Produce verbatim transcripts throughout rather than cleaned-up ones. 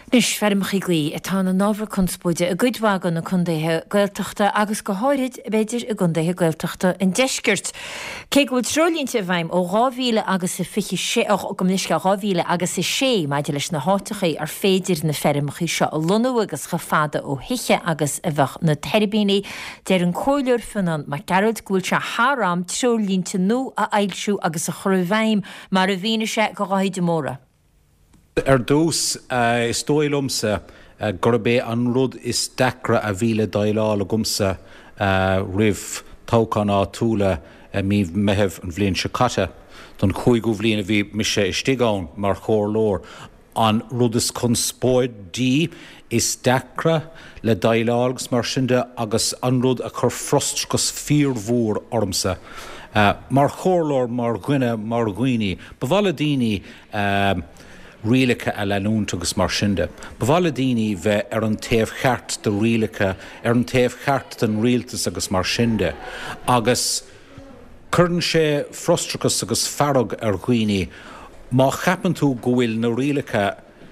Nus fermach í glí a tá na nábhar conspóide a gcuidhhagan na chundaithe gailteachta agus go háirid beidir a gundaithe gailteachta in deisgirt. Cé go bhfuil trolínte bhaim ó rámhíle agus i fiche sé ó go mnisce rámhíle agus i sé maidir leis na hátachaí ar féidir na fermachí seo a lunú agus go fada ó hiche agus a bheith na terbíní déir an cóileir fanan mar garad gúil se hárám trolínte nó a ailsú agus a chorhhaim mar a bhíine sé go ráide móra. Er dús uh, is dóilumsa uh, gurbé an rud is dacra a bhíle dailála gumsa uh, rih tócan á túla uh, mí mehef an bhblionn sicata don chuigú bhbliana a bhí mise istigán mar chóir lór an rud is chun spóid dí is dacra le dailálagus mar sinnde agus an rud a chur frost gus fíormhór ormsa. Uh, mar chóir lór mar ghuine mar ghuine bhalla daoine um, rialacha a leanúnt agus mar sinnde. Bhalla daoine bheith ar an taobh cheart de rialacha, ar an taobh cheart den rialtas agus mar sinnde. Agus chuireann sé frostrachas agus farrag ar ghuine, má chapan tú go bhfuil na rialacha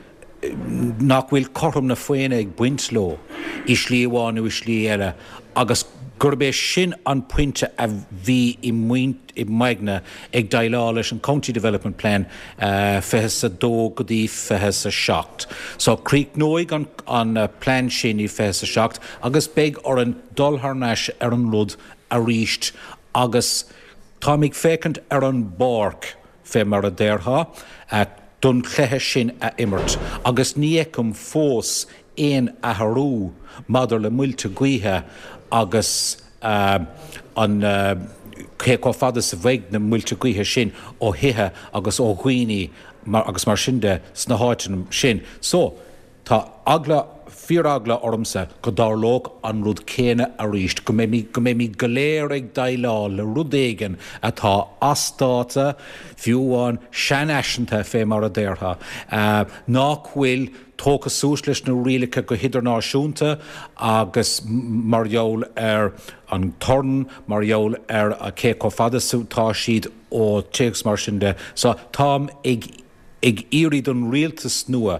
nach bhfuil corm na foiine ag buint ló, i slí amháin nó i slí eile, agus gurbé sin an puinte a bhí i muint i maigna ag dailá leis an County Development Plan uh, fethe sa dó go dtí fethe sa seacht. So críoc nóig an, an uh, plan sin i fethe sa seacht, agus beag ar an dultharneis ar an rud a ríist, agus tá mig fécant ar an barc fé mar a déirtha, uh, don chethe sin a immert, agus ní ecum fós éon a tharú madidir le muilte gaotha agus uh, an uh, cé có fada sa bhaig na muilte gaotha sin ó hithe agus ó ghuine mar, agus mar sinnde sna háitinm sin. So, tá agla, fíor agla ormsa go dárlóg an rud céine a ríist, go mé mi goléir ag dailá le rud éigen atá astáta fiúháin sean eisianta fé mar a déirtha. Uh, nach bhfuil tóca sús leis na rialacha go hidirnáisiúnta agus margheol ar an torn, margheol ar a cé có fada sútá siad ó téags mar sinnde. So tám ag, ag irid an rialtas nua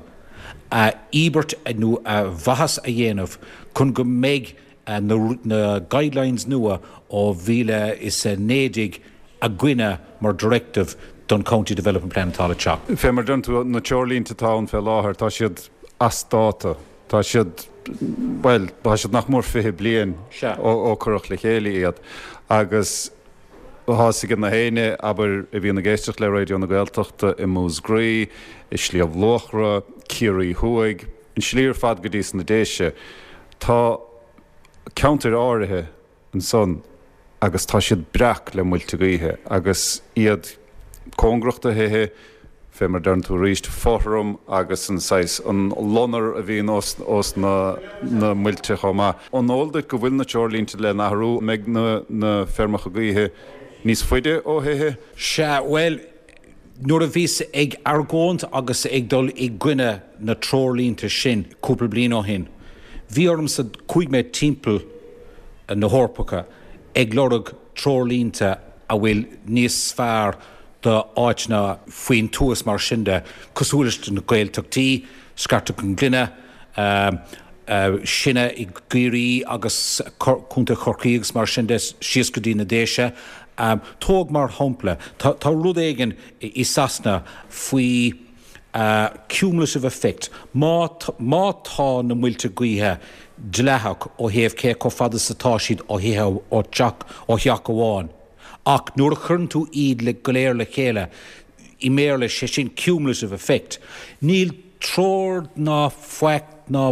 a íbert nó a bhahas a dhéanamh chun go méid uh, na, na guidelines nua ó bhíle is a nédig a gcuine mar directive don County Development Plan tála teach. Fé mar dún tú na teorlínta táin fé láthair, tá siad astáta, tá siad, well, tá siad nach mór fithe bliain ó chuireach le chéile iad, agus hásigad na héine, aber i bhí na géisteach le radio na Gaeltachta i Mús Grí, i Sliabh Lochra, Ciarí Thuaig, in slíor fad go dtí na déise, tá counter áirithe an son, agus tá siad breach le muilte gaotha, agus iad cóngrachta hithe, fé mar dern tú ríist fóthrum agus an sais an lonar a bhíon os, os na, na muilte chomá. An ólda go bhfuil na teorlínta le nathrú meid na, na fermacha gaotha níos foiide ó hithe? Se, well, nuair a bhís ag argóint agus ag dul i gcuine na teorlínta sin cúpla bliain ó hin. Bhí orm sa chuig méid timpeall na hórpacha ag lorg teorlínta a bhfuil níos fearr de áitna faoin túas mar sinnde, cosúlaiste na Gaeltachtaí, scartach an glunne, um, uh, sinne i Gaoirí agus cúnta Corcaíogus mar sinnde síos go dtí na déise. Um, tóg mar hampla, tá, tá rud éigen i, i sasna faoi uh, cumulative effect. Má, má tá na muilte gaotha dleithach ó thaobh cé có fada sa tá siad ó hithe ó teach ó theach amháin. Ach nuair a churn tú iad le goléir le chéile, i méle sé sin cumulative effect. Níl tróir ná foict ná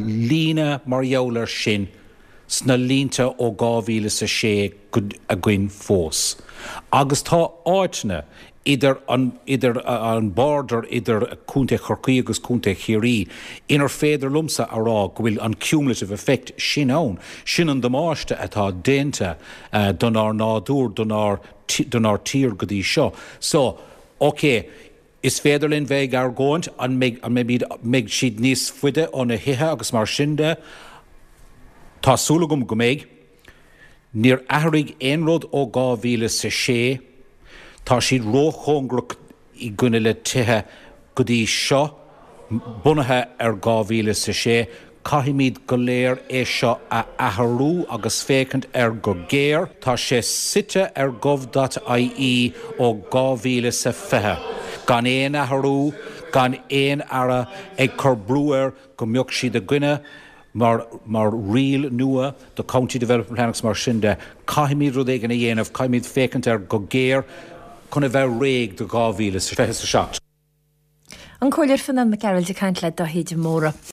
lína mar dheolar sin sna línta ó gámhíle sa sé a gcuin fós. Agus tá áitne idir an, idir an border idir cúnta Corcaí agus cúnta Chiarí inar féidir lumsa a rá go bhfuil an cumulative effect sin ann. Sin an damáiste atá dénta uh, don ar nádúr don ar tír go dtí seo. So, okay, is féidir linn bheith ar ggóint an méid siad níos fuide ó na hithe agus mar sinnde, tá súlagum go méid, níor athraigh aon rud ó gámhíle sa sé, tá siad róchóngrach i gcuine le tithe go dtí seo bunathe ar gámhíle sa sé, caithimid go léir é seo a athrú agus fécant ar go géir, tá sé site ar gov.ie ó gámhíle sa fiche. Gan éon athrú, gan éon ara ag corbrúir go mbeadh siad a gcuine mar mar rial nua do County Development Plan mar sin de caithimid rud éigean a dhéanamh, caithimid fécant ar go géir chuna bheith réig do gámhíle sa fiche sa seacht. An cóilir fanna me Carol de Caint le do héidir móra.